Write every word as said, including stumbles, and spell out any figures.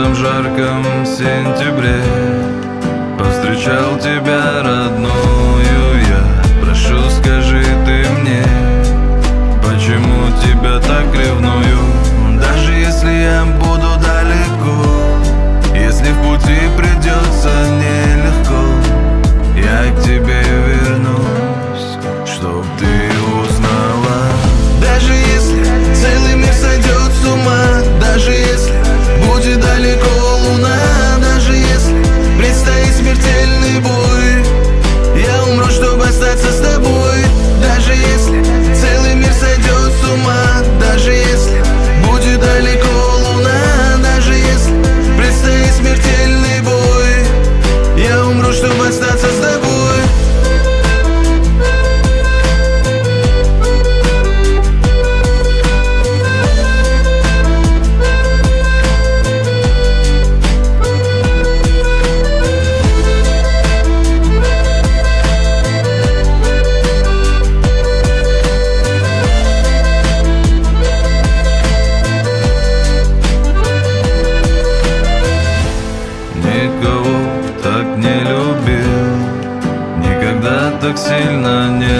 этом жарком сентябре повстречал тебя, родную, я. Прошу, скажи ты мне, почему тебя так ревную? Даже если я буду далеко, если в пути придется нелегко, я к тебе вернусь, чтоб ты узнала. Даже если целый мир сойдет с ума, даже если будет далеко луна, даже если предстоит смертельный бой, я умру, чтобы остаться с тобой. Даже если целый мир сойдет с ума, даже если будет далеко луна, даже если предстоит смертельный бой, я умру, чтобы остаться с тобой. Никого так не любил, никогда так сильно не